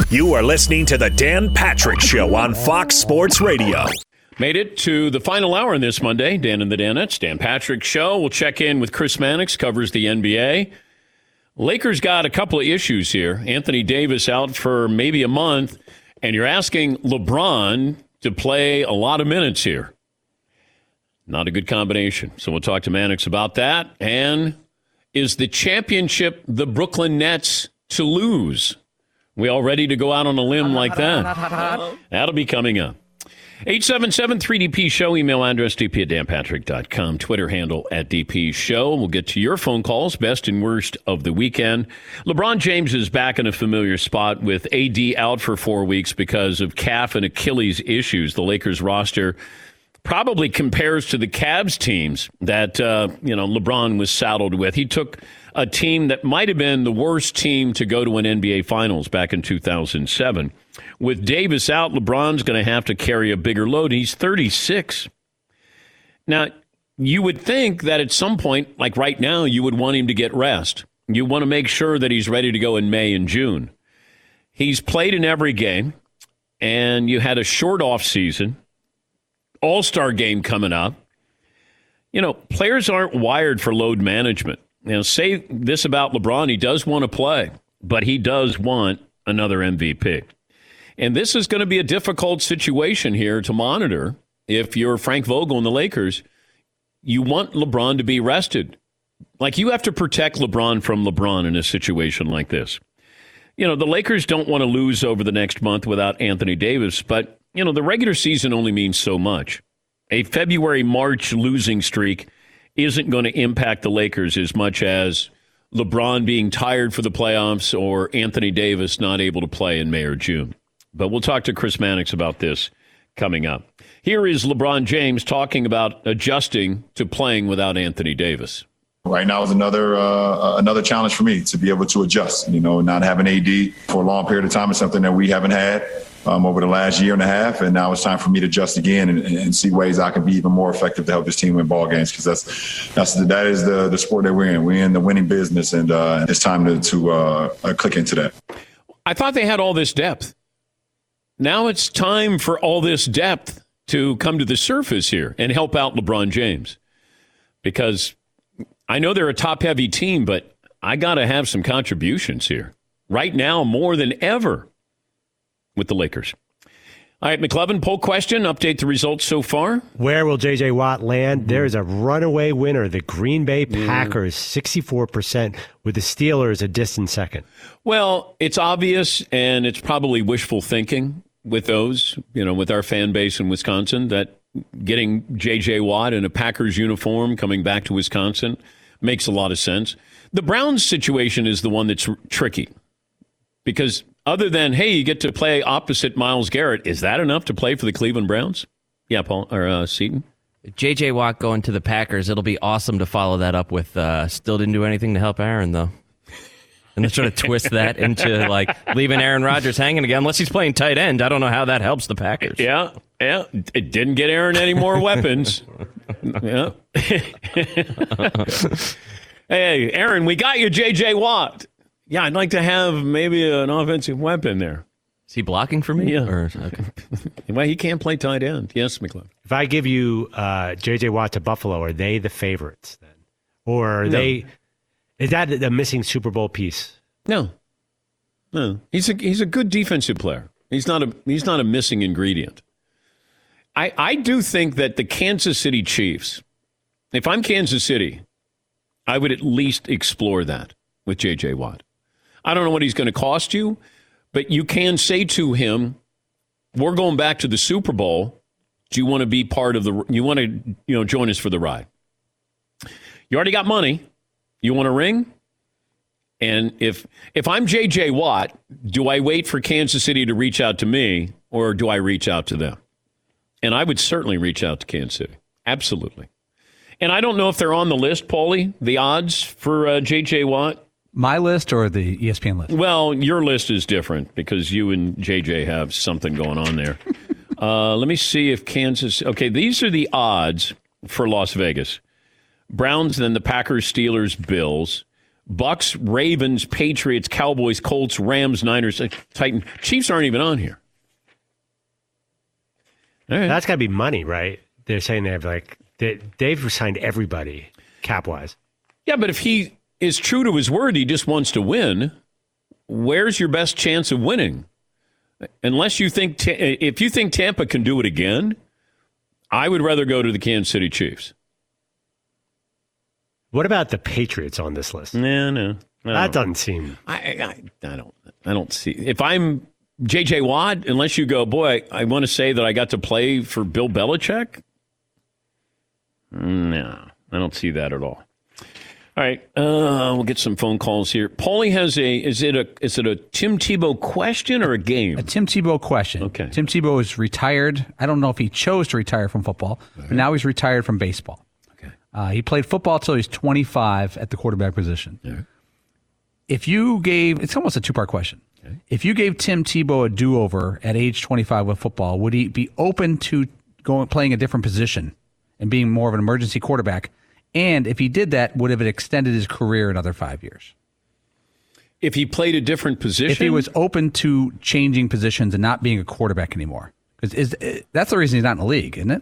You are listening to the Dan Patrick Show on Fox Sports Radio. Made it to the final hour on this Monday. Dan and the Danettes, Dan Patrick Show. We'll check in with Chris Mannix, covers the NBA. Lakers got a couple of issues here. Anthony Davis out for maybe a month, and you're asking LeBron to play a lot of minutes here. Not a good combination. So we'll talk to Mannix about that. And is the championship the Brooklyn Nets to lose? We all ready to go out on a limb like that? That'll be coming up. 877-3DP-SHOW, email address dp@danpatrick.com, Twitter handle @DP-SHOW. We'll get to your phone calls, best and worst of the weekend. LeBron James is back in a familiar spot with AD out for 4 weeks because of calf and Achilles issues. The Lakers roster probably compares to the Cavs teams that LeBron was saddled with. He took a team that might have been the worst team to go to an NBA Finals back in 2007. With Davis out, LeBron's going to have to carry a bigger load. He's 36. Now, you would think that at some point, like right now, you would want him to get rest. You want to make sure that he's ready to go in May and June. He's played in every game, and you had a short off season. All-Star game coming up. You know, players aren't wired for load management. Say this about LeBron, he does want to play, but he does want another MVP. And this is going to be a difficult situation here to monitor. If you're Frank Vogel and the Lakers, you want LeBron to be rested. Like, you have to protect LeBron from LeBron in a situation like this. You know, the Lakers don't want to lose over the next month without Anthony Davis, but, you know, the regular season only means so much. A February-March losing streak isn't going to impact the Lakers as much as LeBron being tired for the playoffs or Anthony Davis not able to play in May or June. But we'll talk to Chris Mannix about this coming up. Here is LeBron James talking about adjusting to playing without Anthony Davis. Right now is another challenge for me to be able to adjust. You know, not having AD for a long period of time is something that we haven't had over the last year and a half, and now it's time for me to adjust again and see ways I can be even more effective to help this team win ball games, because that is the sport that we're in. We're in the winning business, and it's time to click into that. I thought they had all this depth. Now it's time for all this depth to come to the surface here and help out LeBron James, because I know they're a top-heavy team, but I got to have some contributions here right now more than ever with the Lakers. All right, McLevin, poll question. Update the results so far. Where will J.J. Watt land? There's a runaway winner, the Green Bay Packers, 64%, with the Steelers a distant second. Well, it's obvious, and it's probably wishful thinking with those, with our fan base in Wisconsin, that getting J.J. Watt in a Packers uniform coming back to Wisconsin makes a lot of sense. The Browns situation is the one that's tricky, because other than, hey, you get to play opposite Myles Garrett, is that enough to play for the Cleveland Browns? Yeah, Paul or Seton? J.J. Watt going to the Packers, it'll be awesome to follow that up with still didn't do anything to help Aaron, though. And they're trying to twist that into, like, leaving Aaron Rodgers hanging again. Unless he's playing tight end, I don't know how that helps the Packers. Yeah. It didn't get Aaron any more weapons. Yeah. Hey, Aaron, we got you J.J. Watt. Yeah, I'd like to have maybe an offensive weapon there. Is he blocking for me? Yeah. Okay. Well, he can't play tight end. Yes, McLeod. If I give you J.J. Watt to Buffalo, are they the favorites then? Or are they... Is that a missing Super Bowl piece? No. He's a good defensive player. He's not a missing ingredient. I do think that the Kansas City Chiefs, if I'm Kansas City, I would at least explore that with J.J. Watt. I don't know what he's going to cost you, but you can say to him, we're going back to the Super Bowl. Do you want to be part of you want to, join us for the ride? You already got money. You want a ring? And if I'm J.J. Watt, do I wait for Kansas City to reach out to me, or do I reach out to them? And I would certainly reach out to Kansas City. Absolutely. And I don't know if they're on the list, Paulie, the odds for J.J. Watt. My list or the ESPN list? Well, your list is different because you and JJ have something going on there. Let me see if Kansas... Okay, these are the odds for Las Vegas. Browns, then the Packers, Steelers, Bills. Bucks, Ravens, Patriots, Cowboys, Colts, Rams, Niners, Titans. Chiefs aren't even on here. All right. That's got to be money, right? They're saying they've signed everybody cap-wise. Yeah, but if he is true to his word, he just wants to win, where's your best chance of winning? Unless you think, if you think Tampa can do it again, I would rather go to the Kansas City Chiefs. What about the Patriots on this list? No. That doesn't seem. I don't see. If I'm J.J. Watt, unless you go, boy, I want to say that I got to play for Bill Belichick. No, I don't see that at all. All right, we'll get some phone calls here. Paulie has is it a Tim Tebow question or a game? A Tim Tebow question. Okay. Tim Tebow is retired. I don't know if he chose to retire from football, but now he's retired from baseball. He played football until he's 25 at the quarterback position. Yeah. If you gave, it's almost a two-part question. Okay. If you gave Tim Tebow a do-over at age 25 with football, would he be open to playing a different position and being more of an emergency quarterback? And if he did that, would have it extended his career another 5 years? If he played a different position? If he was open to changing positions and not being a quarterback anymore. Because that's the reason he's not in the league, isn't it?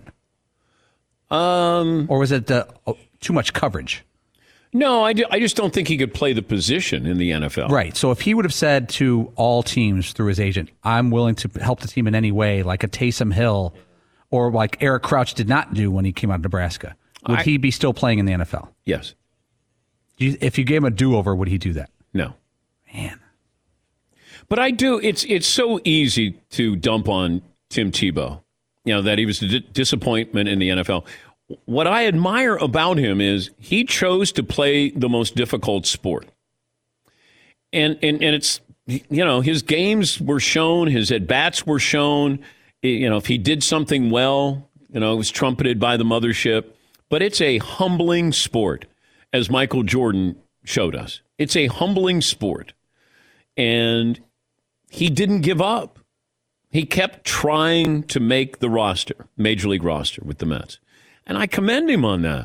Or was it too much coverage? No, I just don't think he could play the position in the NFL. Right. So if he would have said to all teams through his agent, I'm willing to help the team in any way, like a Taysom Hill or like Eric Crouch did not do when he came out of Nebraska, would he be still playing in the NFL? Yes. If you gave him a do-over, would he do that? No. Man. But I do. It's so easy to dump on Tim Tebow, that he was a disappointment in the NFL. What I admire about him is he chose to play the most difficult sport. And it's, his games were shown, his at-bats were shown. If he did something well, it was trumpeted by the mothership. But it's a humbling sport, as Michael Jordan showed us. It's a humbling sport. And he didn't give up. He kept trying to make the roster, Major League roster with the Mets. And I commend him on that.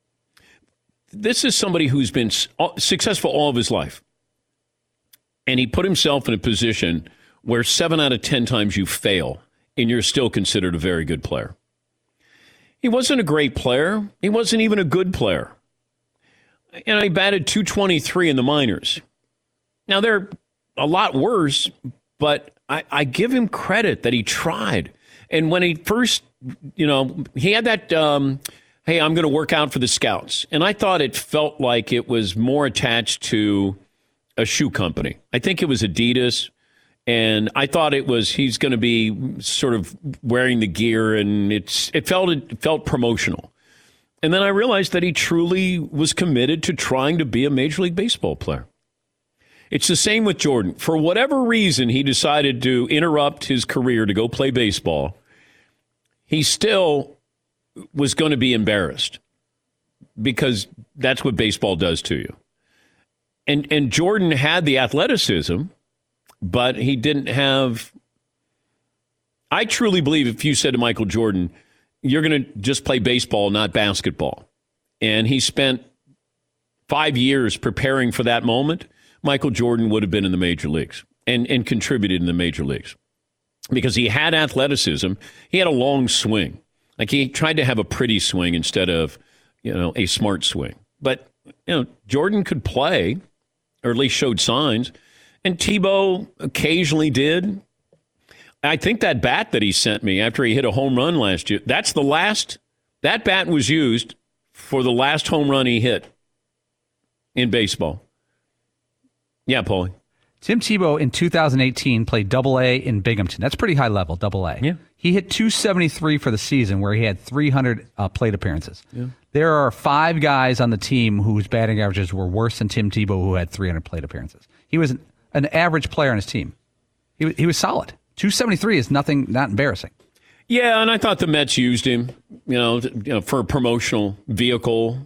This is somebody who's been successful all of his life. And he put himself in a position where 7 out of 10 times you fail, and you're still considered a very good player. He wasn't a great player. He wasn't even a good player. And he batted .223 in the minors. Now, they're a lot worse, but I give him credit that he tried. And when he first, he had that, hey, I'm going to work out for the Scouts. And I thought it felt like it was more attached to a shoe company. I think it was Adidas. And I thought he's going to be sort of wearing the gear, and it felt promotional. And then I realized that he truly was committed to trying to be a Major League Baseball player. It's the same with Jordan. For whatever reason, he decided to interrupt his career to go play baseball. He still was going to be embarrassed because that's what baseball does to you. And Jordan had the athleticism, but he didn't have. I truly believe if you said to Michael Jordan, you're going to just play baseball, not basketball. And he spent 5 years preparing for that moment, Michael Jordan would have been in the major leagues and contributed in the major leagues because he had athleticism. He had a long swing. Like he tried to have a pretty swing instead of, a smart swing. But, Jordan could play, or at least showed signs. And Tebow occasionally did. I think that bat that he sent me after he hit a home run last year, that bat was used for the last home run he hit in baseball. Yeah, Paulie. Tim Tebow in 2018 played Double-A in Binghamton. That's pretty high level, Double-A. Yeah. He hit .273 for the season where he had 300 plate appearances. Yeah. There are 5 guys on the team whose batting averages were worse than Tim Tebow, who had 300 plate appearances. He was an average player on his team. He was solid. .273 is not embarrassing. Yeah, and I thought the Mets used him, for a promotional vehicle.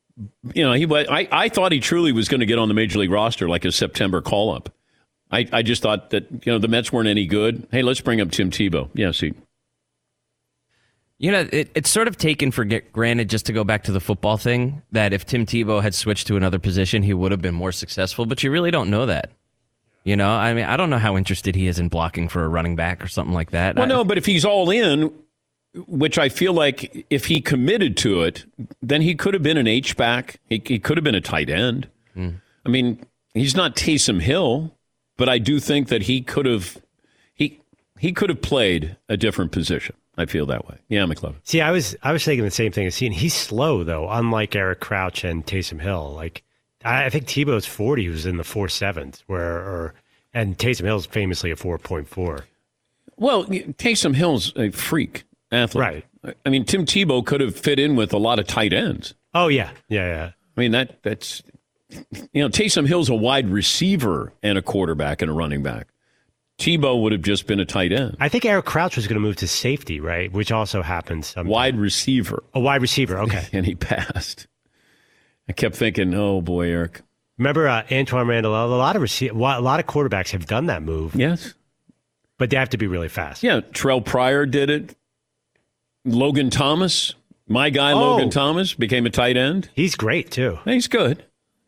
I thought he truly was going to get on the Major League roster like a September call-up. I just thought that, the Mets weren't any good. Hey, let's bring up Tim Tebow. Yeah, see. You know, it's sort of taken for granted, just to go back to the football thing, that if Tim Tebow had switched to another position, he would have been more successful. But you really don't know that. You know, I mean, I don't know how interested he is in blocking for a running back or something like that. Well, no, but if he's all in, which I feel like if he committed to it, then he could have been an H-back. He could have been a tight end. I mean, he's not Taysom Hill, but I do think that he could have played a different position. I feel that way. Yeah, McLovin. See, I was thinking the same thing as seeing. He's slow though, unlike Eric Crouch and Taysom Hill. Like I think Tebow's 40 was in the 4.7s, and Taysom Hill's famously a 4.4. Well, Taysom Hill's a freak athlete. Right. I mean, Tim Tebow could have fit in with a lot of tight ends. Oh yeah. I mean that's Taysom Hill's a wide receiver and a quarterback and a running back. Tebow would have just been a tight end. I think Eric Crouch was going to move to safety, right? Which also happens sometimes. Wide receiver. A wide receiver, okay. And he passed. I kept thinking, oh boy, Eric. Remember Antoine Randall? A lot of quarterbacks have done that move. Yes. But they have to be really fast. Yeah, Terrell Pryor did it. Logan Thomas, my guy Logan Thomas, became a tight end. He's great, too. He's good.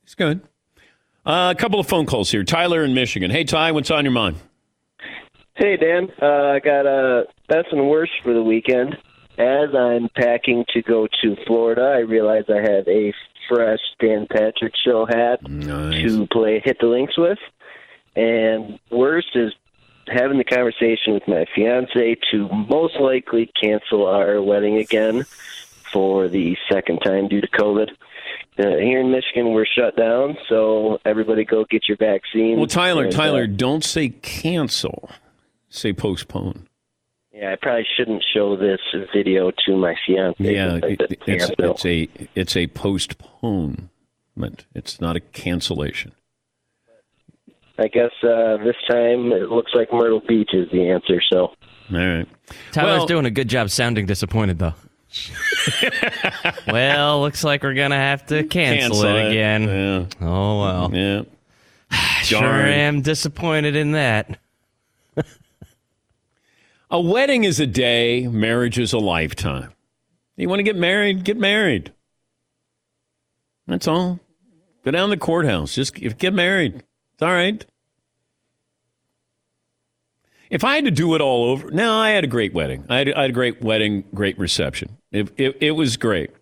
A couple of phone calls here. Tyler in Michigan. Hey, Ty, what's on your mind? Hey, Dan. I got a best and worst for the weekend. As I'm packing to go to Florida, I realize I have a fresh Dan Patrick Show hat to play Hit the Links with. And worst is having the conversation with my fiance to most likely cancel our wedding again for the second time due to COVID. Here in Michigan, we're shut down, so everybody go get your vaccine. Well, Tyler, don't say cancel. Say postpone. Yeah, I probably shouldn't show this video to my fiance. Yeah, it's a postponement. It's not a cancellation. I guess this time it looks like Myrtle Beach is the answer. So, all right. Tyler's doing a good job sounding disappointed, though. Well, looks like we're gonna have to cancel it again. Yeah. Oh well. Yeah. Sure am disappointed in that. A wedding is a day. Marriage is a lifetime. You want to get married? Get married. That's all. Go down to the courthouse. Just get married. It's all right. If I had to do it all over, no, I had a great wedding. I had a great wedding, great reception. It was great.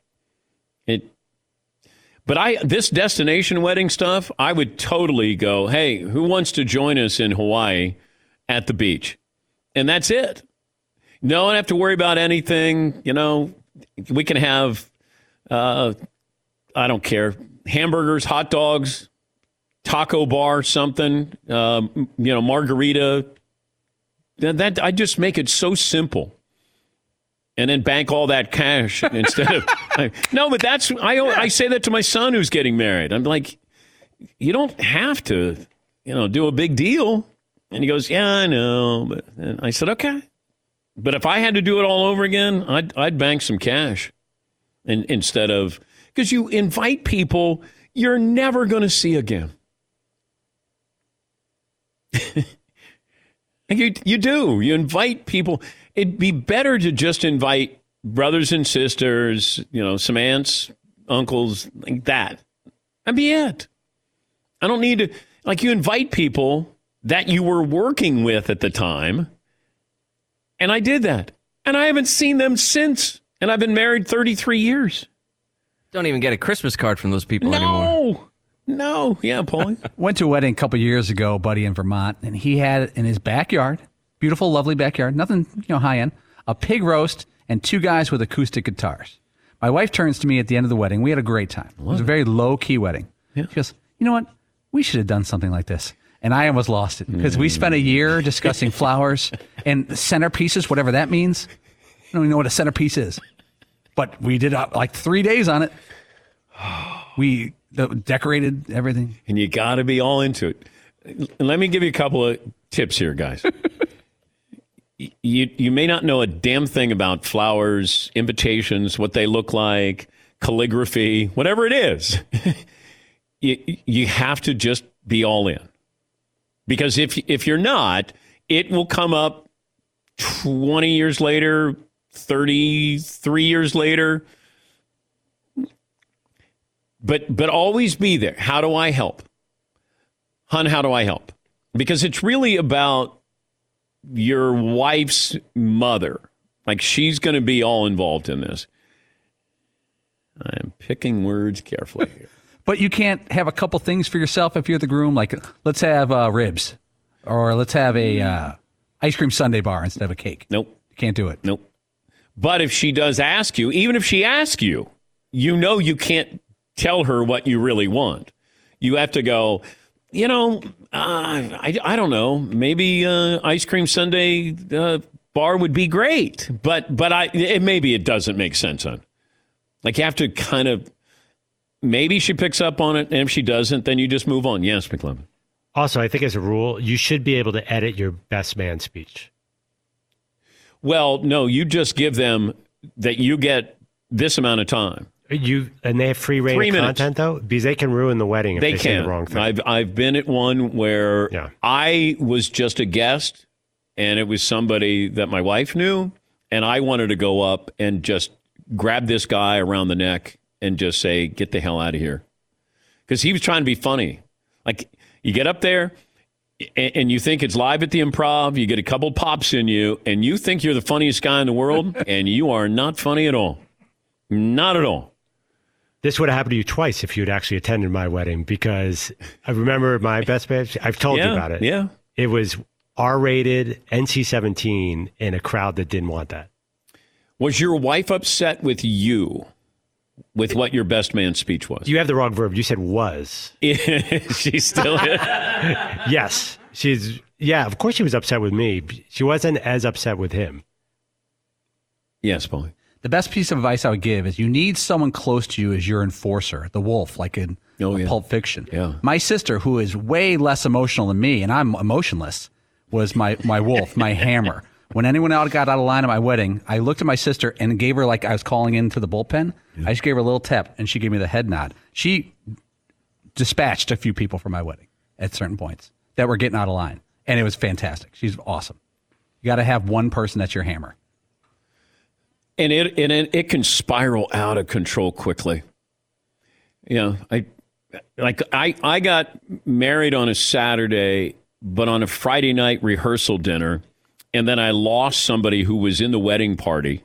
But this destination wedding stuff, I would totally go, hey, who wants to join us in Hawaii at the beach? And that's it. No one have to worry about anything. You know, we can have, I don't care, hamburgers, hot dogs, taco bar, something, margarita. That I just make it so simple. And then bank all that cash instead of no, but I say that to my son who's getting married. I'm like, you don't have to, do a big deal. And he goes, yeah, I know. But and I said, okay. But if I had to do it all over again, I'd bank some cash, and instead of, because you invite people you're never going to see again. You do. You invite people. It'd be better to just invite brothers and sisters, some aunts, uncles, like that. That'd be it. I don't need to, you invite people that you were working with at the time. And I did that. And I haven't seen them since. And I've been married 33 years. Don't even get a Christmas card from those people anymore. No. Yeah, Paulie. Went to a wedding a couple years ago, buddy, in Vermont, and he had in his backyard, beautiful, lovely backyard, nothing, high end, a pig roast and two guys with acoustic guitars. My wife turns to me at the end of the wedding. We had a great time. It was a very low-key wedding. Yeah. She goes, you know what? We should have done something like this. And I almost lost it because we spent a year discussing flowers and centerpieces, whatever that means. I don't even know what a centerpiece is. But we did 3 days on it. We decorated everything. And you got to be all into it. Let me give you a couple of tips here, guys. You may not know a damn thing about flowers, invitations, what they look like, calligraphy, whatever it is. You have to just be all in. Because if you're not, it will come up 20 years later, 33 years later. But always be there. How do I help? Hun, how do I help? Because it's really about your wife's mother. Like, she's going to be all involved in this. I'm picking words carefully here. But you can't have a couple things for yourself if you're the groom. Like, let's have ribs, or let's have a ice cream sundae bar instead of a cake. Nope. You can't do it. Nope. But if she does ask you, even if she asks you, you can't tell her what you really want. You have to go, I don't know. Maybe ice cream sundae bar would be great. But maybe it doesn't make sense, son. Like, you have to kind of, maybe she picks up on it, and if she doesn't, then you just move on. Yes, McLevin. Also, I think as a rule, you should be able to edit your best man speech. Well, no, you just give them that you get this amount of time. And they have free reign of content, though, because they can ruin the wedding if they say the wrong thing. I've been at one where I was just a guest, and it was somebody that my wife knew, and I wanted to go up and just grab this guy around the neck and just say, get the hell out of here. Because he was trying to be funny. Like, you get up there and you think it's live at the Improv, you get a couple pops in you, and you think you're the funniest guy in the world, and you are not funny at all. Not at all. This would have happened to you twice if you'd actually attended my wedding, because I remember my best man, I've told you about it. Yeah. It was R-rated, NC-17 in a crowd that didn't want that. Was your wife upset with you with what your best man speech was? You have the wrong verb. You said was. She still is? Yes. Of course she was upset with me. She wasn't as upset with him. Yes, Paulie. The best piece of advice I would give is you need someone close to you as your enforcer, the wolf, like in Pulp Fiction. Yeah. My sister, who is way less emotional than me, and I'm emotionless, was my wolf, my hammer. When anyone else got out of line at my wedding, I looked at my sister and gave her, like I was calling into the bullpen. I just gave her a little tap, and she gave me the head nod. She dispatched a few people for my wedding at certain points that were getting out of line, and it was fantastic. She's awesome. You got to have one person that's your hammer. And it can spiral out of control quickly. I got married on a Saturday, but on a Friday night rehearsal dinner, and then I lost somebody who was in the wedding party,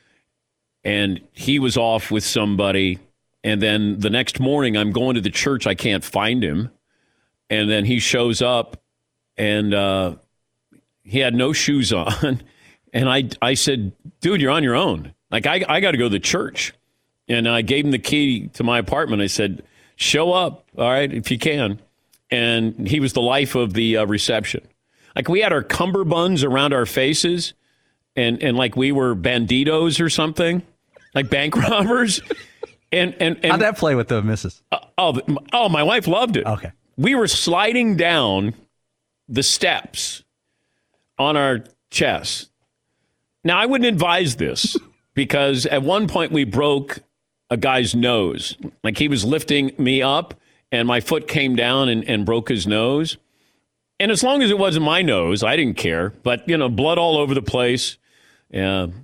and he was off with somebody, and then the next morning I'm going to the church, I can't find him, and then he shows up, and he had no shoes on. And I said, dude, you're on your own. Like, I got to go to the church. And I gave him the key to my apartment. I said, show up, all right, if you can. And he was the life of the reception. Like, we had our cummerbunds around our faces and like we were banditos or something, like bank robbers. And how'd that play with the missus? My wife loved it. Okay. We were sliding down the steps on our chest. Now, I wouldn't advise this because at one point we broke a guy's nose. Like, he was lifting me up and my foot came down and broke his nose. And as long as it wasn't my nose, I didn't care. But, blood all over the place. We had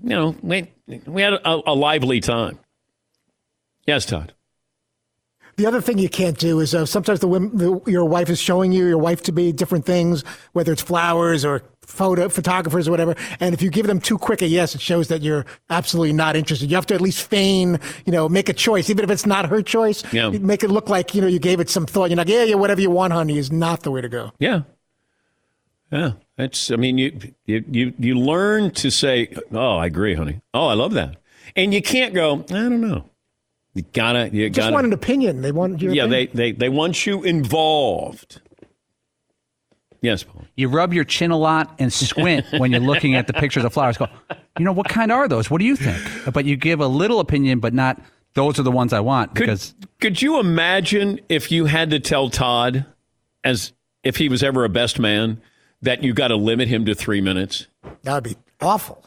a lively time. Yes, Todd. The other thing you can't do is sometimes your wife is showing you your wife to be different things, whether it's flowers or photographers or whatever. And if you give them too quick a yes, it shows that you're absolutely not interested. You have to at least feign, make a choice, even if it's not her choice. Yeah. Make it look like, you gave it some thought. You're like, yeah, whatever you want, honey, is not the way to go. Yeah. Yeah. You learn to say, oh, I agree, honey. Oh, I love that. And you can't go, I don't know. You just want an opinion. They want your opinion. They want you involved. Yes, Paul. You rub your chin a lot and squint when you're looking at the pictures of flowers. Go, what kind are those? What do you think? But you give a little opinion, but not, those are the ones I want. Could you imagine if you had to tell Todd, as if he was ever a best man, that you got to limit him to 3 minutes? That would be awful.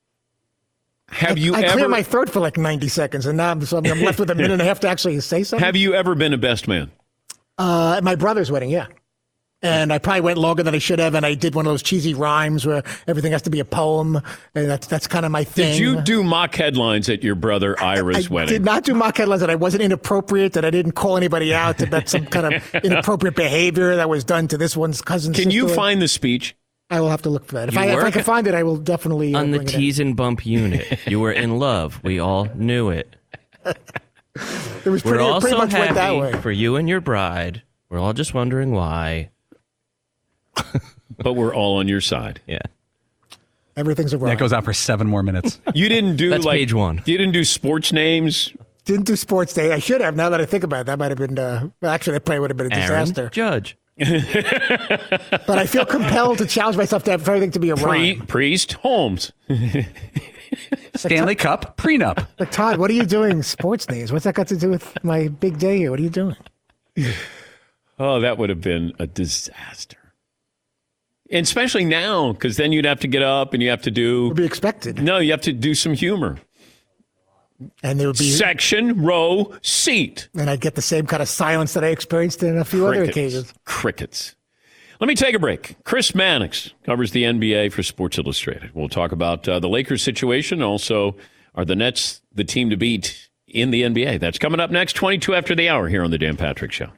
I clear my throat for like 90 seconds, and now I'm left with a minute and a half to actually say something. Have you ever been a best man? At my brother's wedding, yeah. And I probably went longer than I should have, and I did one of those cheesy rhymes where everything has to be a poem, and that's kind of my thing. Did you do mock headlines at your brother Ira's wedding? I did not do mock headlines, that I wasn't inappropriate, that I didn't call anybody out about some kind of inappropriate behavior that was done to this one's cousin. Can you find the speech? I will have to look for that. If I can find it, I will definitely on the bring it tease and bump unit. You were in love. We all knew it. It was We're all pretty so much went that way. happy for you and your bride. We're all just wondering why. But we're all on your side. Yeah. Everything's a That goes out for 7 more minutes. You didn't do That's like page 1. You didn't do sports names. Didn't do sports day. I should have. Now that I think about it, that might have been. Well, actually, that probably would have been a disaster. Aaron Judge. But I feel compelled to challenge myself to have everything to be a rhyme. Priest Holmes. Stanley Cup prenup. Like, Todd, what are you doing? Sports days. What's that got to do with my big day here? What are you doing? Oh, that would have been a disaster. And especially now, because then you'd have to get up and you have to do. Would be expected. No, you have to do some humor. And there would be section, row, seat. And I'd get the same kind of silence that I experienced in a few other occasions. Crickets. Let me take a break. Chris Mannix covers the NBA for Sports Illustrated. We'll talk about the Lakers situation. Also, are the Nets the team to beat in the NBA? That's coming up next, 22 after the hour here on the Dan Patrick Show.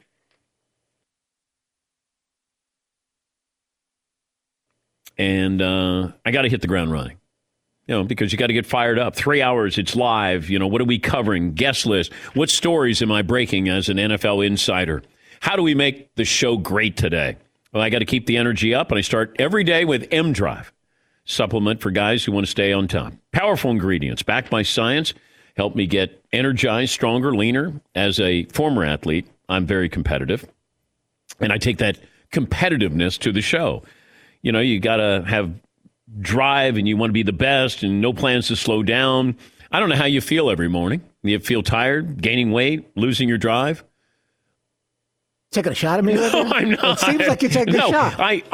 And I got to hit the ground running, because you got to get fired up. 3 hours, it's live. What are we covering? Guest list. What stories am I breaking as an NFL insider? How do we make the show great today? Well, I got to keep the energy up, and I start every day with M-Drive, supplement for guys who want to stay on time. Powerful ingredients, backed by science, help me get energized, stronger, leaner. As a former athlete, I'm very competitive, and I take that competitiveness to the show. You got to have drive, and you want to be the best, and no plans to slow down. I don't know how you feel every morning. You feel tired, gaining weight, losing your drive? Taking a shot at me? No, I'm not. It seems like you're taking a shot.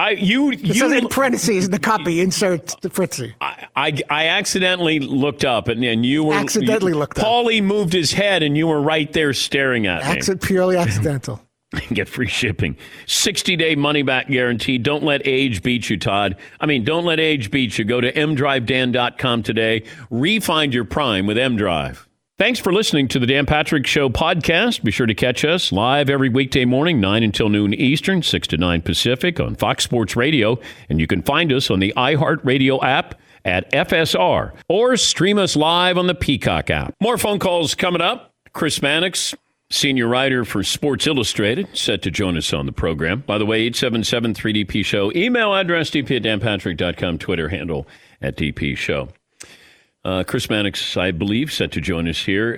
It says in parentheses in the copy, insert the Fritzy. I accidentally looked up, and you were... Accidentally looked up. Paulie moved his head, and you were right there staring at me. Purely accidental. Get free shipping. 60-day money-back guarantee. Don't let age beat you, Todd. Don't let age beat you. Go to mdrivedan.com today. Refind your prime with M-Drive. Thanks for listening to the Dan Patrick Show podcast. Be sure to catch us live every weekday morning, 9 until noon Eastern, 6 to 9 Pacific on Fox Sports Radio. And you can find us on the iHeartRadio app at FSR or stream us live on the Peacock app. More phone calls coming up. Chris Mannix, senior writer for Sports Illustrated, set to join us on the program. By the way, 877-3DP Show. Email address, dp@danpatrick.com. Twitter handle @DP Show. Chris Mannix, I believe, set to join us here.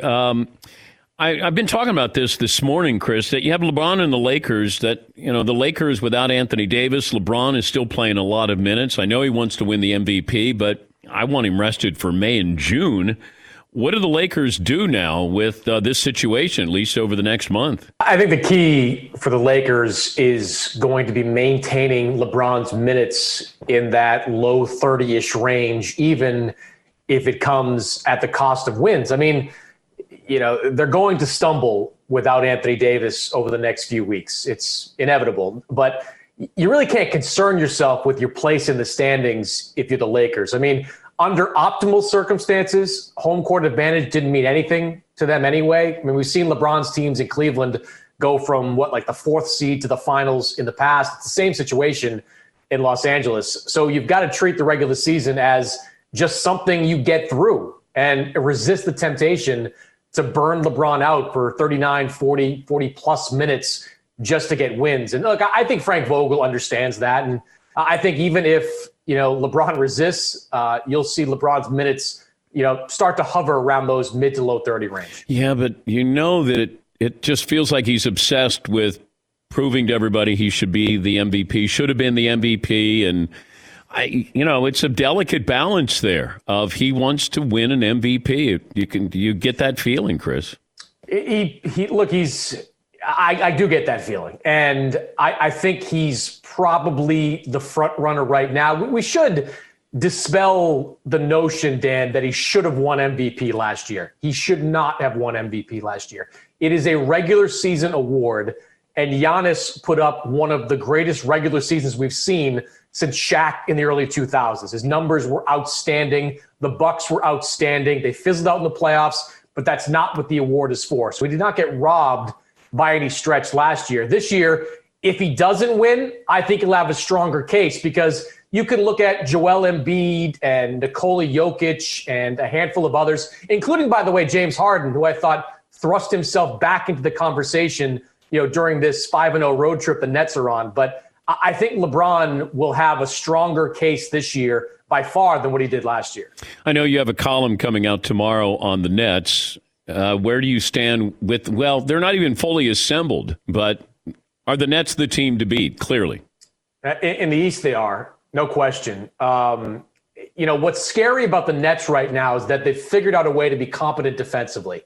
I've been talking about this morning, Chris, that you have LeBron and the Lakers, that, the Lakers without Anthony Davis, LeBron is still playing a lot of minutes. I know he wants to win the MVP, but I want him rested for May and June. What do the Lakers do now with this situation, at least over the next month? I think the key for the Lakers is going to be maintaining LeBron's minutes in that low 30-ish range, even if it comes at the cost of wins. They're going to stumble without Anthony Davis over the next few weeks. It's inevitable. But you really can't concern yourself with your place in the standings if you're the Lakers. Under optimal circumstances, home court advantage didn't mean anything to them anyway. We've seen LeBron's teams in Cleveland go from the fourth seed to the finals in the past. It's the same situation in Los Angeles. So you've got to treat the regular season as just something you get through and resist the temptation to burn LeBron out for 39, 40 plus minutes just to get wins. And look, I think Frank Vogel understands that. And I think even if, LeBron resists, you'll see LeBron's minutes, start to hover around those mid to low 30 range. Yeah, but that it just feels like he's obsessed with proving to everybody he should be the MVP, should have been the MVP. And it's a delicate balance there of he wants to win an MVP. You get that feeling, Chris? I do get that feeling. And I think he's probably the front runner right now. We should dispel the notion, Dan, that he should have won MVP last year. He should not have won MVP last year. It is a regular season award. and Giannis put up one of the greatest regular seasons we've seen since Shaq in the early 2000s. His numbers were outstanding. The Bucks were outstanding. They fizzled out in the playoffs, but that's not what the award is for. So he did not get robbed by any stretch last year. This year, if he doesn't win, I think he'll have a stronger case, because you can look at Joel Embiid and Nikola Jokic and a handful of others, including, by the way, James Harden, who I thought thrust himself back into the conversation, during this 5-0 road trip the Nets are on. But I think LeBron will have a stronger case this year by far than what he did last year. I know you have a column coming out tomorrow on the Nets. Where do you stand with, well, they're not even fully assembled, but are the Nets the team to beat, clearly? In the East, they are, no question. What's scary about the Nets right now is that they've figured out a way to be competent defensively.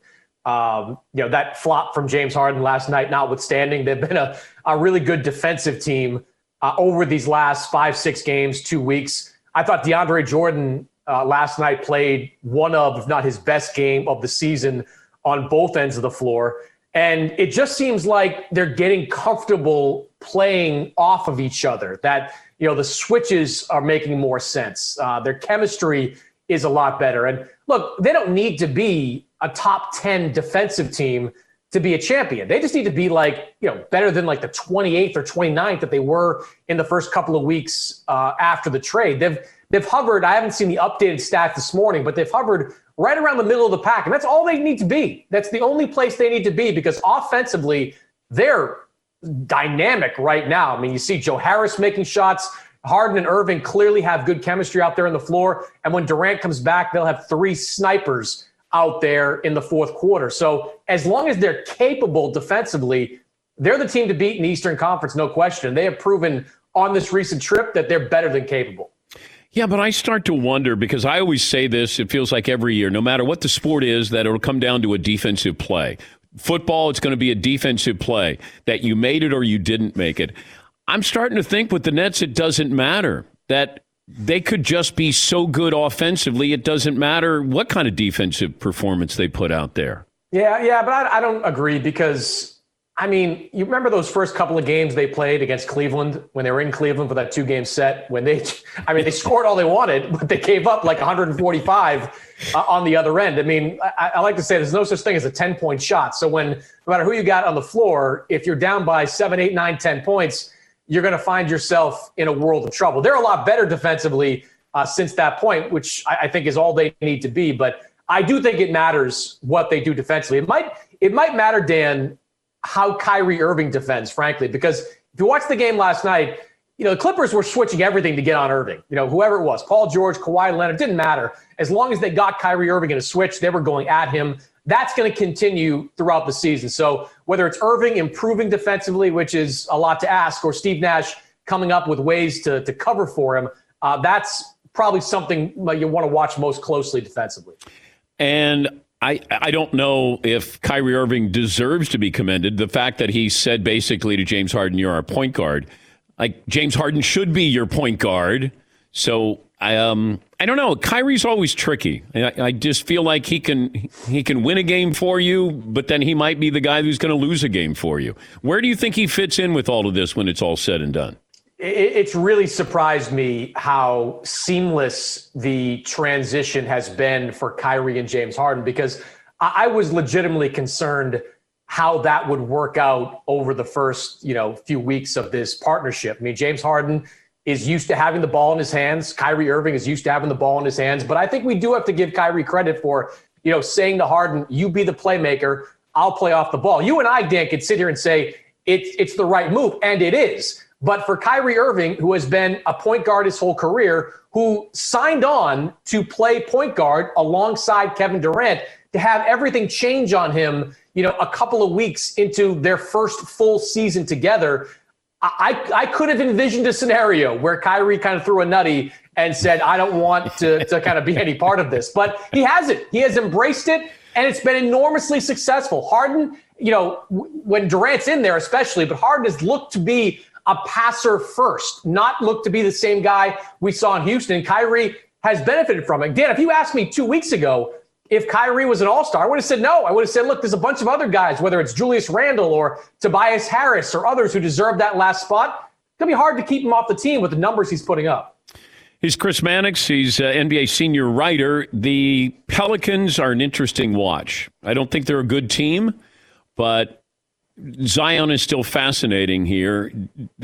That flop from James Harden last night notwithstanding, they've been a really good defensive team over these last 5-6 games, 2 weeks. I thought DeAndre Jordan last night played one of, if not his best game of the season on both ends of the floor. And it just seems like they're getting comfortable playing off of each other, that, the switches are making more sense. Their chemistry is a lot better. And look, they don't need to be a top 10 defensive team to be a champion. They just need to be better than the 28th or 29th that they were in the first couple of weeks after the trade. They've hovered, I haven't seen the updated stats this morning, but they've hovered right around the middle of the pack. And that's all they need to be. That's the only place they need to be, because offensively, they're dynamic right now. I mean, you see Joe Harris making shots. Harden and Irving clearly have good chemistry out there on the floor. And when Durant comes back, they'll have 3 snipers out there in the fourth quarter. So as long as they're capable defensively, they're the team to beat in the Eastern Conference, no question. They have proven on this recent trip that they're better than capable. Yeah, but I start to wonder, because I always say this, it feels like every year, no matter what the sport is, that it'll come down to a defensive play. Football, it's going to be a defensive play, that you made it or you didn't make it. I'm starting to think with the Nets, it doesn't matter, that they could just be so good offensively, it doesn't matter what kind of defensive performance they put out there. Yeah, but I don't agree, because, you remember those first couple of games they played against Cleveland, when they were in Cleveland for that 2-game set, when they scored all they wanted, but they gave up 145 on the other end. I like to say there's no such thing as a 10-point shot. So no matter who you got on the floor, if you're down by 7, 8, 9, 10 points, you're going to find yourself in a world of trouble. They're a lot better defensively since that point, which I think is all they need to be. But I do think it matters what they do defensively. It might matter, Dan, how Kyrie Irving defends, frankly, because if you watch the game last night, the Clippers were switching everything to get on Irving. Whoever it was, Paul George, Kawhi Leonard, didn't matter. As long as they got Kyrie Irving in a switch, they were going at him. That's going to continue throughout the season. So whether it's Irving improving defensively, which is a lot to ask, or Steve Nash coming up with ways to cover for him, that's probably something you want to watch most closely defensively. And I don't know if Kyrie Irving deserves to be commended. The fact that he said basically to James Harden, "You're our point guard." James Harden should be your point guard. So I don't know. Kyrie's always tricky. I just feel like he can win a game for you, but then he might be the guy who's going to lose a game for you. Where do you think he fits in with all of this when it's all said and done? It's really surprised me how seamless the transition has been for Kyrie and James Harden, because I was legitimately concerned how that would work out over the first, few weeks of this partnership. James Harden is used to having the ball in his hands. Kyrie Irving is used to having the ball in his hands. But I think we do have to give Kyrie credit for, saying to Harden, "You be the playmaker, I'll play off the ball." You and I, Dan, could sit here and say it's the right move, and it is. But for Kyrie Irving, who has been a point guard his whole career, who signed on to play point guard alongside Kevin Durant, to have everything change on him, a couple of weeks into their first full season together, I could have envisioned a scenario where Kyrie kind of threw a nutty and said, "I don't want to kind of be any part of this." But he hasn't. He has embraced it, and it's been enormously successful. Harden, when Durant's in there especially, but Harden has looked to be a passer first, not look to be the same guy we saw in Houston. And Kyrie has benefited from it. Dan, if you asked me 2 weeks ago if Kyrie was an all-star? I would have said no. I would have said, look, there's a bunch of other guys, whether it's Julius Randle or Tobias Harris or others who deserve that last spot. It's going to be hard to keep him off the team with the numbers he's putting up. He's Chris Mannix. He's NBA senior writer. The Pelicans are an interesting watch. I don't think they're a good team, but Zion is still fascinating here.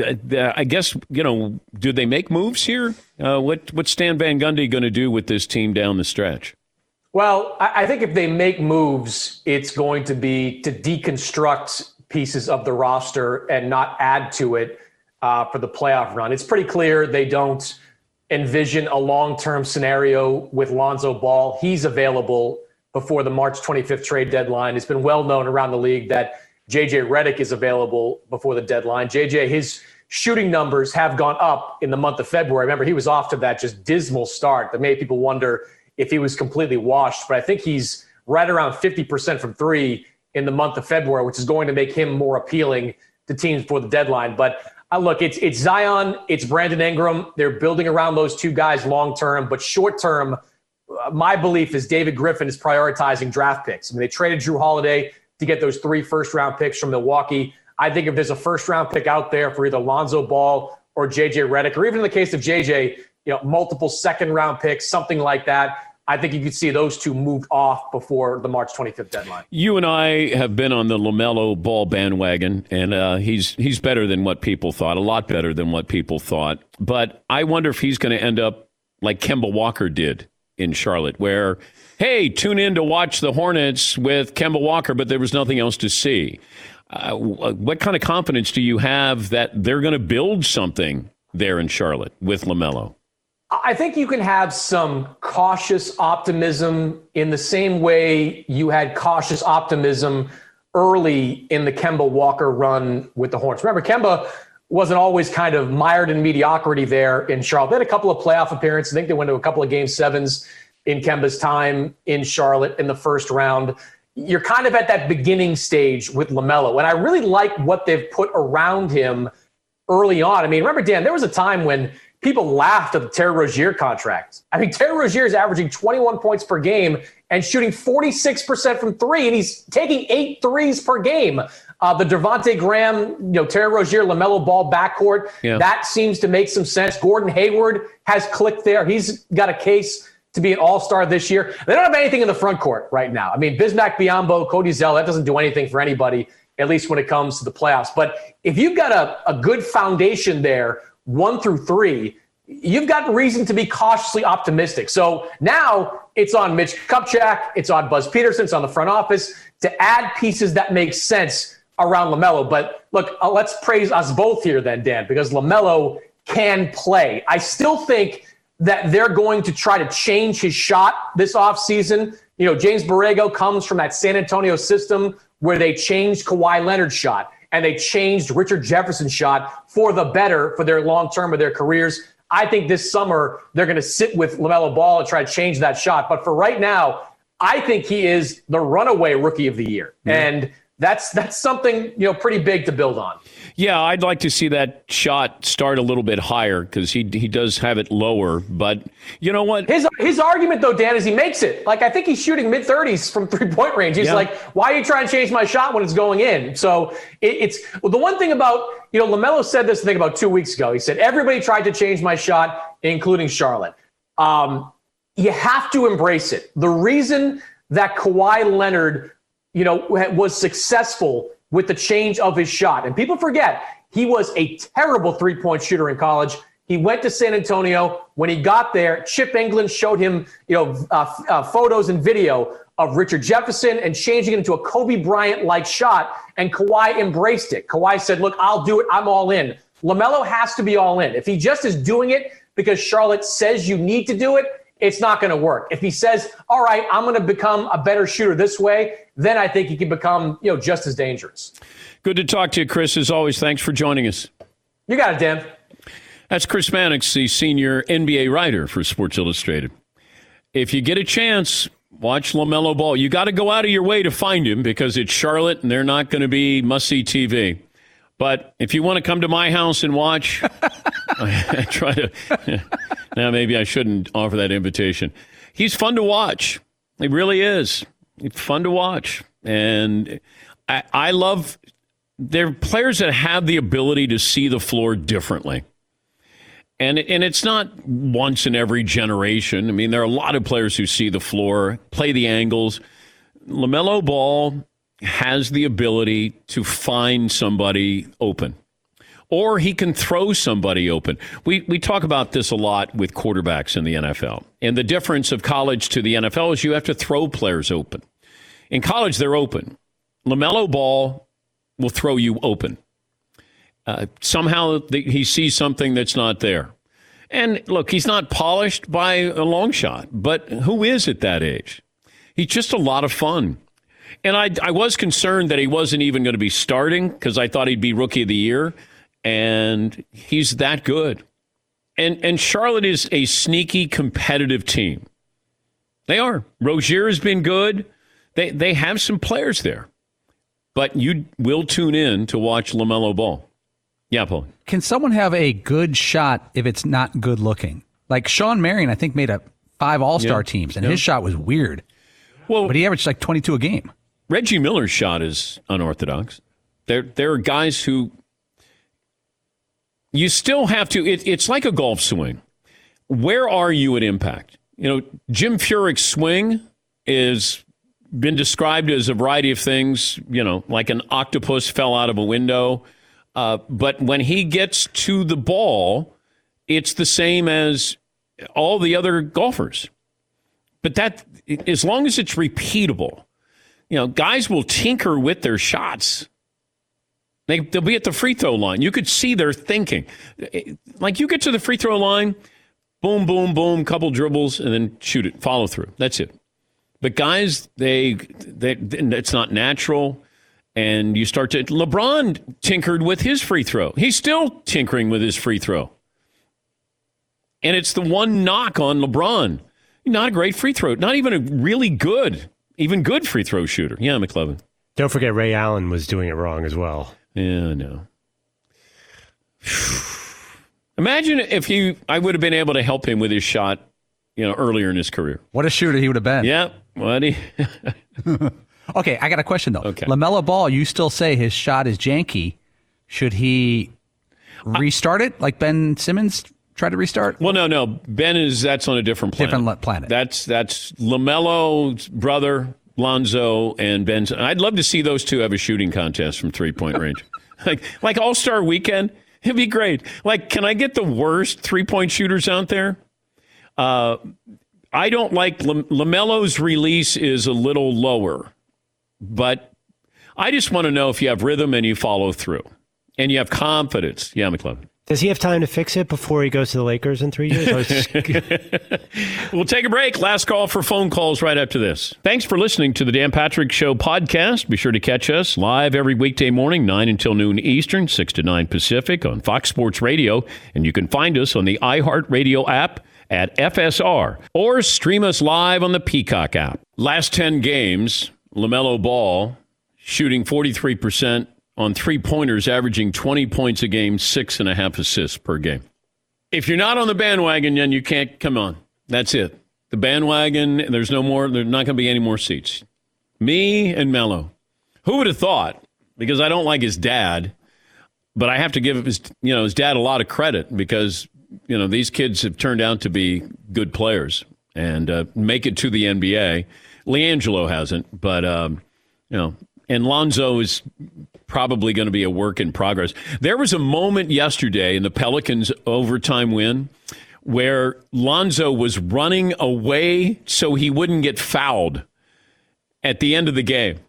I guess, do they make moves here? What's Stan Van Gundy going to do with this team down the stretch? Well, I think if they make moves, it's going to be to deconstruct pieces of the roster and not add to it for the playoff run. It's pretty clear they don't envision a long-term scenario with Lonzo Ball. He's available before the March 25th trade deadline. It's been well known around the league that JJ Redick is available before the deadline. JJ, his shooting numbers have gone up in the month of February. Remember, he was off to that just dismal start that made people wonder if he was completely washed. But I think he's right around 50% from three in the month of February, which is going to make him more appealing to teams before the deadline. But look, it's Zion, it's Brandon Ingram. They're building around those two guys long-term, but short-term, my belief is David Griffin is prioritizing draft picks. I mean, they traded Drew Holiday to get those 3 first-round picks from Milwaukee. I think if there's a first-round pick out there for either Lonzo Ball or JJ Redick, or even in the case of JJ, multiple second-round picks, something like that, I think you could see those two moved off before the March 25th deadline. You and I have been on the LaMelo Ball bandwagon, and he's better than what people thought, a lot better than what people thought. But I wonder if he's going to end up like Kemba Walker did in Charlotte, where, hey, tune in to watch the Hornets with Kemba Walker, but there was nothing else to see. What kind of confidence do you have that they're going to build something there in Charlotte with LaMelo? I think you can have some cautious optimism in the same way you had cautious optimism early in the Kemba Walker run with the Hornets. Remember, Kemba wasn't always kind of mired in mediocrity there in Charlotte. They had a couple of playoff appearances. I think they went to a couple of Game 7s in Kemba's time in Charlotte in the first round. You're kind of at that beginning stage with LaMelo, and I really like what they've put around him early on. I mean, remember, Dan, there was a time when people laughed at the Terry Rozier contract. I mean, Terry Rozier is averaging 21 points per game and shooting 46% from three, and he's taking 8 threes per game. The Devontae Graham, Terry Rozier, LaMelo Ball backcourt, that seems to make some sense. Gordon Hayward has clicked there. He's got a case to be an all-star this year. They don't have anything in the front court right now. I mean, Bismack Biyombo, Cody Zell, that doesn't do anything for anybody, at least when it comes to the playoffs. But if you've got a good foundation there, 1 through 3, you've got reason to be cautiously optimistic. So now it's on Mitch Kupchak, it's on Buzz Peterson, it's on the front office to add pieces that make sense around LaMelo. But look, let's praise us both here then, Dan, because LaMelo can play. I still think that they're going to try to change his shot this offseason. James Borrego comes from that San Antonio system where they changed Kawhi Leonard's shot and they changed Richard Jefferson's shot for the better for their long term of their careers. I think this summer they're going to sit with LaMelo Ball and try to change that shot. But for right now, I think he is the runaway rookie of the year. Yeah. And that's something, pretty big to build on. Yeah, I'd like to see that shot start a little bit higher because he does have it lower. But you know what? His argument, though, Dan, is he makes it. Like, I think he's shooting mid-30s from three-point range. He's like, why are you trying to change my shot when it's going in? So it's the one thing about, LaMelo said this, I think, about 2 weeks ago. He said, everybody tried to change my shot, including Charlotte. You have to embrace it. The reason that Kawhi Leonard, was successful with the change of his shot. And people forget, he was a terrible three-point shooter in college. He went to San Antonio. When he got there, Chip England showed him, photos and video of Richard Jefferson and changing it into a Kobe Bryant-like shot. And Kawhi embraced it. Kawhi said, look, I'll do it. I'm all in. LaMelo has to be all in. If he just is doing it because Charlotte says you need to do it, it's not going to work. If he says, all right, I'm going to become a better shooter this way, then I think he can become, just as dangerous. Good to talk to you, Chris. As always, thanks for joining us. You got it, Dan. That's Chris Mannix, the senior NBA writer for Sports Illustrated. If you get a chance, watch LaMelo Ball. You got to go out of your way to find him because it's Charlotte and they're not going to be must-see TV. But if you want to come to my house and watch, I try to. Now, maybe I shouldn't offer that invitation. He's fun to watch. It really is. It's fun to watch. And I love there are players that have the ability to see the floor differently. And it's not once in every generation. I mean, there are a lot of players who see the floor, play the angles. LaMelo Ball has the ability to find somebody open. Or he can throw somebody open. We talk about this a lot with quarterbacks in the NFL. And the difference of college to the NFL is you have to throw players open. In college, they're open. LaMelo Ball will throw you open. Somehow he sees something that's not there. And look, he's not polished by a long shot, but who is at that age? He's just a lot of fun. And I was concerned that he wasn't even going to be starting because I thought he'd be Rookie of the Year, and he's that good. And Charlotte is a sneaky competitive team. They are. Rozier has been good. They have some players there. But you will tune in to watch LaMelo Ball. Yeah, Paul. Can someone have a good shot if it's not good looking? Like Sean Marion, I think, made 5 All-Star teams, and his shot was weird. Well, but he averaged like 22 a game. Reggie Miller's shot is unorthodox. There are guys who you still have to. It's like a golf swing. Where are you at impact? You know, Jim Furyk's swing is been described as a variety of things. You know, like an octopus fell out of a window. But when he gets to the ball, it's the same as all the other golfers. But that, as long as it's repeatable, you know, guys will tinker with their shots. They'll be at the free throw line. You could see their thinking. Like you get to the free throw line, boom, boom, boom, couple dribbles, and then shoot it, follow through. That's it. But guys, it's not natural. And you start to... LeBron tinkered with his free throw. He's still tinkering with his free throw. And it's the one knock on LeBron. Not a great free throw. Not even a really good, even good free throw shooter. Yeah, McLevin. Don't forget Ray Allen was doing it wrong as well. Yeah, I know. Imagine if I would have been able to help him with his shot, earlier in his career. What a shooter he would have been. Yeah. Okay, I got a question, though. Okay. LaMelo Ball, you still say his shot is janky. Should he restart it like Ben Simmons tried to restart? Well, no. That's on a different planet. Different planet. That's LaMelo's brother, Lonzo, and Ben. I'd love to see those two have a shooting contest from three-point range. like All-Star Weekend. It'd be great. Like, can I get the worst three-point shooters out there? I don't like LaMelo's release is a little lower. But I just want to know if you have rhythm and you follow through and you have confidence. Yeah, McLevin. Does he have time to fix it before he goes to the Lakers in 3 years? We'll take a break. Last call for phone calls right after this. Thanks for listening to the Dan Patrick Show podcast. Be sure to catch us live every weekday morning, 9 until noon Eastern, 6 to 9 Pacific on Fox Sports Radio. And you can find us on the iHeartRadio app at FSR or stream us live on the Peacock app. Last 10 games... LaMelo Ball shooting 43% on three-pointers, averaging 20 points a game, 6.5 assists per game. If you're not on the bandwagon, then you can't come on. That's it. The bandwagon, there's not going to be any more seats. Me and Melo. Who would have thought? Because I don't like his dad, but I have to give his dad a lot of credit because, these kids have turned out to be good players and make it to the NBA. LiAngelo hasn't, but, and Lonzo is probably going to be a work in progress. There was a moment yesterday in the Pelicans' overtime win where Lonzo was running away so he wouldn't get fouled at the end of the game.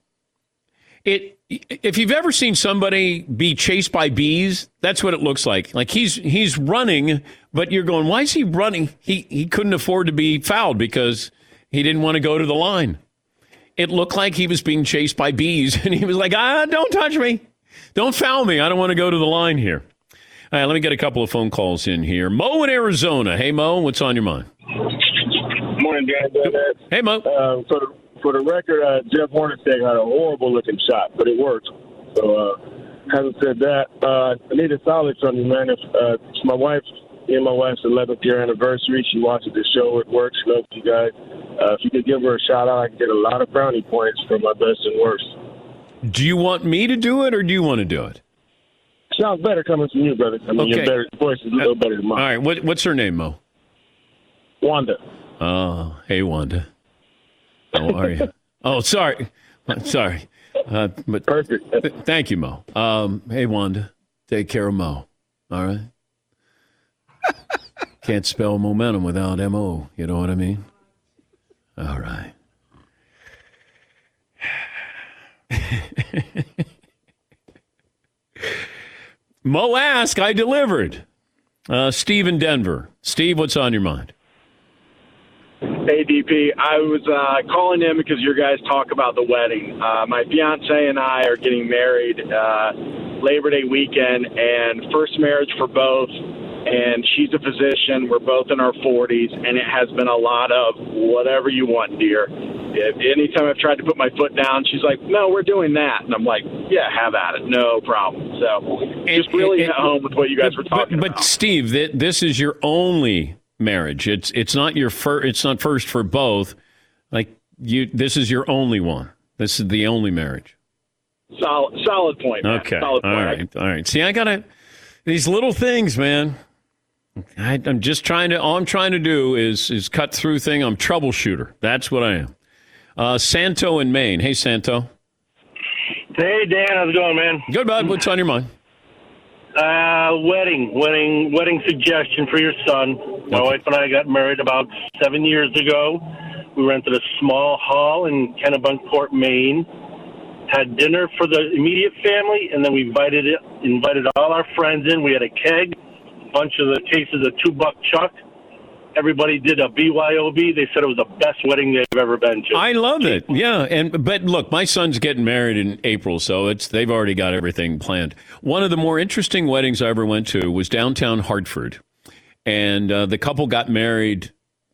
If you've ever seen somebody be chased by bees, that's what it looks like. Like he's running, but you're going, why is he running? He couldn't afford to be fouled because he didn't want to go to the line. It looked like he was being chased by bees, and he was like, don't touch me. Don't foul me. I don't want to go to the line here. All right, let me get a couple of phone calls in here. Mo in Arizona. Hey, Mo, what's on your mind? Morning, Dan. Hey, Mo. For the record, Jeff Hornacek had a horrible-looking shot, but it worked. So, having said that, I need a solid from you, man. It's my wife's 11th year anniversary. She watches the show. It works. She loves you guys. If you could give her a shout out, I can get a lot of brownie points for my best and worst. Do you want me to do it, or do you want to do it? Sounds better coming from you, brother. I mean, Okay. your voice is a little better than All mine. right. What's her name, Mo? Wanda. Oh, hey, Wanda. How are you? Oh, sorry. But Perfect. thank you, Mo. Hey, Wanda. Take care of Mo. All right? Can't spell momentum without M-O. You know what I mean? All right. Mo asked, I delivered. Steve in Denver. Steve, what's on your mind? Hey, DP. I was calling in because your guys talk about the wedding. My fiance and I are getting married Labor Day weekend, and first marriage for both. And she's a physician. We're both in our 40s, and it has been a lot of whatever you want, dear. Anytime I've tried to put my foot down, she's like, no, we're doing that. And I'm like, yeah, have at it. No problem. So just really at home with what you guys were talking about. But Steve, this is your only marriage. It's not your first. It's not first for both. Like this is your only one. This is the only marriage. Solid point, man. Okay. Solid All right. See, I gotta these little things, man. I'm just trying to. All I'm trying to do is cut through thing. I'm troubleshooter. That's what I am. Santo in Maine. Hey, Santo. Hey, Dan. How's it going, man? Good, bud. What's on your mind? Wedding suggestion for your son. My wife and I got married about 7 years ago. We rented a small hall in Kennebunkport, Maine. Had dinner for the immediate family, and then we invited all our friends in. We had a keg, a bunch of the cases of $2 Chuck. Everybody did a BYOB. They said it was the best wedding they've ever been to. I love it. Yeah, but look, my son's getting married in April, so they've already got everything planned. One of the more interesting weddings I ever went to was downtown Hartford, and the couple got married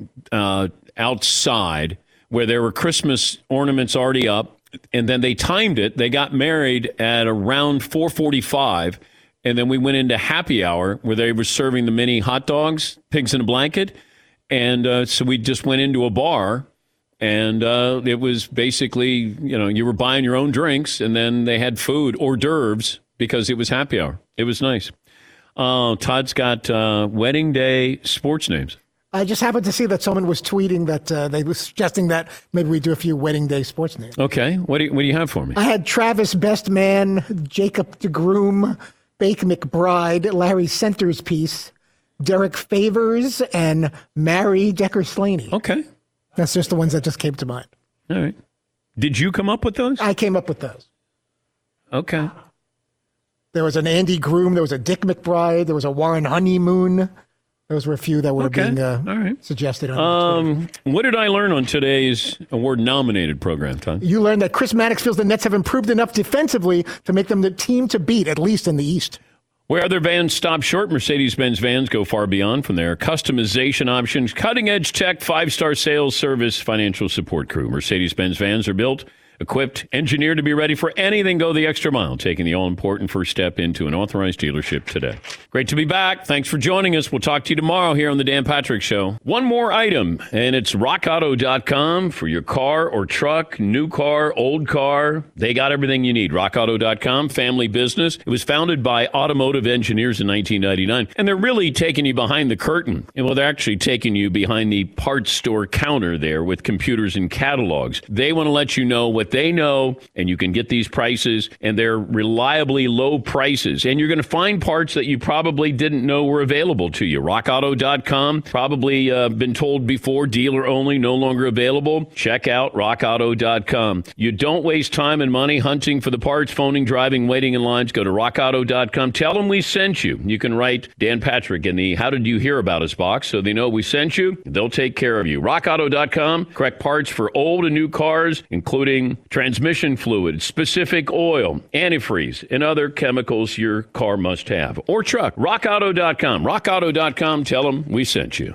outside where there were Christmas ornaments already up, and then they timed it. They got married at around 4:45. And then we went into happy hour where they were serving the mini hot dogs, pigs in a blanket. And so we just went into a bar, and it was basically, you were buying your own drinks, and then they had food, hors d'oeuvres, because it was happy hour. It was nice. Todd's got wedding day sports names. I just happened to see that someone was tweeting that they were suggesting that maybe we do a few wedding day sports names. Okay. What do you have for me? I had Travis Best Man, Jacob DeGroom, Bake McBride, Larry Centers Piece, Derek Favors, and Mary Decker Slaney. Okay. That's just the ones that just came to mind. All right. Did you come up with those? I came up with those. Okay. There was an Andy Groom. There was a Dick McBride. There was a Warren Honeymoon. Those were a few that were being suggested. What did I learn on today's award-nominated program, Tom? You learned that Chris Mannix feels the Nets have improved enough defensively to make them the team to beat, at least in the East. Where other vans stop short, Mercedes-Benz vans go far beyond from their customization options, cutting-edge tech, 5-star sales service, financial support crew. Mercedes-Benz vans are built, equipped, engineered to be ready for anything. Go the extra mile, taking the all-important first step into an authorized dealership today. Great to be back. Thanks for joining us. We'll talk to you tomorrow here on the Dan Patrick Show. One more item, and it's rockauto.com for your car or truck, new car, old car. They got everything you need. rockauto.com, family business. It was founded by automotive engineers in 1999, and they're really taking you behind the curtain. And well, they're actually taking you behind the parts store counter there with computers and catalogs. They want to let you know what they know, and you can get these prices, and they're reliably low prices. And you're going to find parts that you probably didn't know were available to you. RockAuto.com, probably been told before, dealer only, no longer available. Check out RockAuto.com. You don't waste time and money hunting for the parts, phoning, driving, waiting in lines. Go to RockAuto.com. Tell them we sent you. You can write Dan Patrick in the How Did You Hear About Us box so they know we sent you. They'll take care of you. RockAuto.com, correct parts for old and new cars, including transmission fluid, specific oil, antifreeze, and other chemicals your car must have. Or truck. RockAuto.com. RockAuto.com. Tell them we sent you.